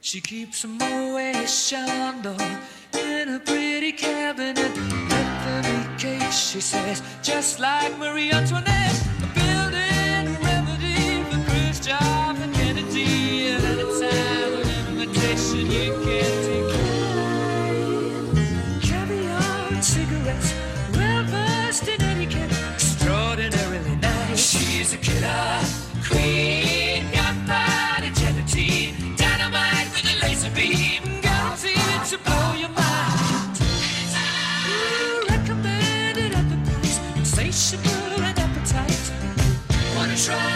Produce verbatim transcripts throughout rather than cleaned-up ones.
She keeps a Moet Chandon in a pretty cabinet. Let them eat cake, she says, just like Marie Antoinette. Building a remedy for Khrushchev and Kennedy. At a time of invitation you can't decline. Caviar and cigarettes, well versed in etiquette, extraordinarily nice. She's a killer queen, gunpowder gelatine, dynamite with a laser beam, guaranteed to blow your mind. Ooh, recommended at the price, insatiable and appetite. Wanna try?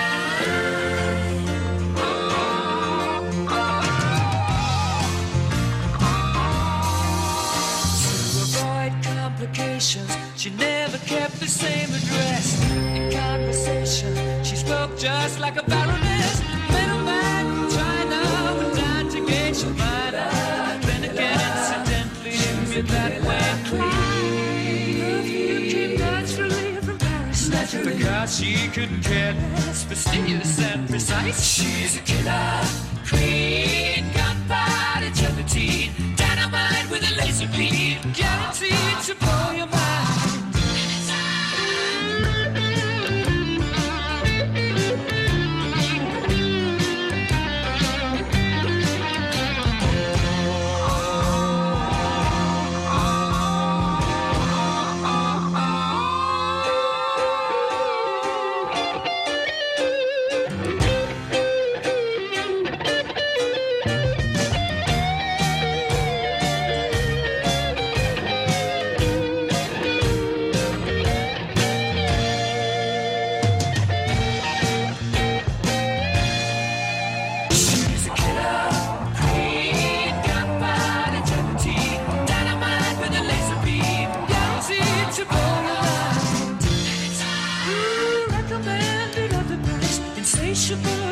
She never kept the same address. In conversation, she spoke just like a baroness. Middleman from China would die to gauge your mind. Then again, incidentally, me that way clean. Perfume came naturally from Paris, naturally, because she couldn't care less, fastidious and precise. She's a killer queen, gunpowder gelatine, dynamite with a laser beam, guaranteed to blow your mind. Insatiable